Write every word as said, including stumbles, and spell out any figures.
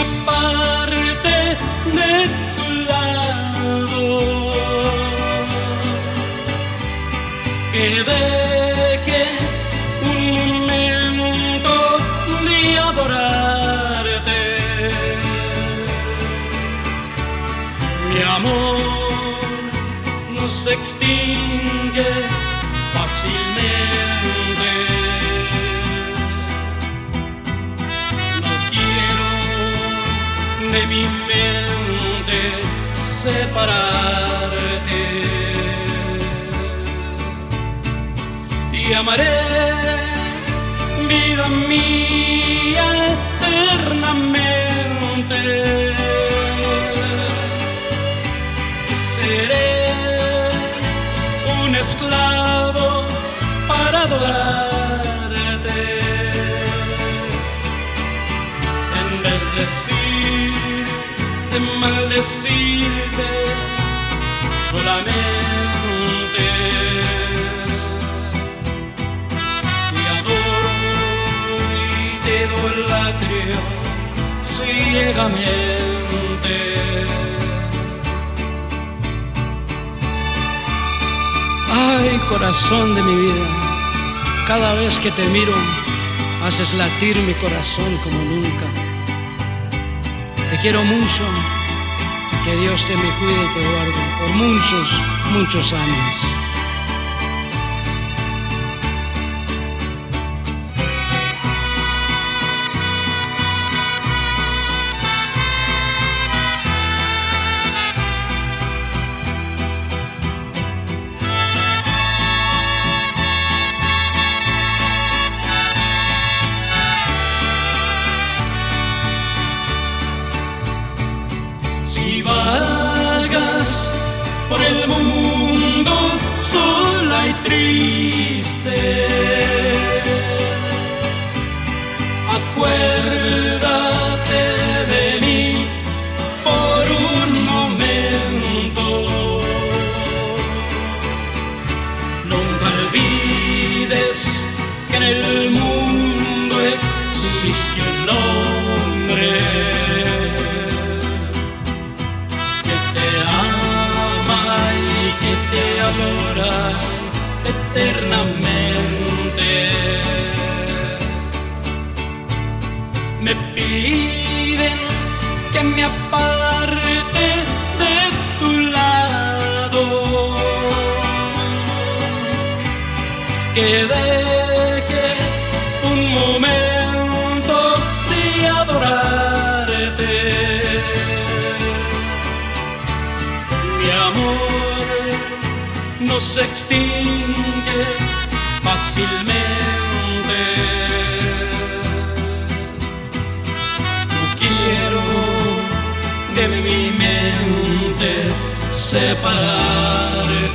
aparte de tu lado, que deje un momento de adorarte. Mi amor no se extingue fácilmente. No quiero de mi mente separarte. Te amaré, vida mía, eternamente. Seré un esclavo para adorarte. En vez de decir, de maldecirte, solamente te adoro y te idolatrio ciegamente. Ay, corazón de mi vida, cada vez que te miro, haces latir mi corazón como nunca. Te quiero mucho, que Dios te me cuide y te guarde por muchos, muchos años. Si vagas por el mundo sola y triste, acuérdate de mí por un momento. Nunca olvides que en el mundo existe un hombre que te adora eternamente. Me piden que me aparte de tu lado, que deje un momento de adorarte. Mi amor no se extingue fácilmente. No quiero de mi mente separarte.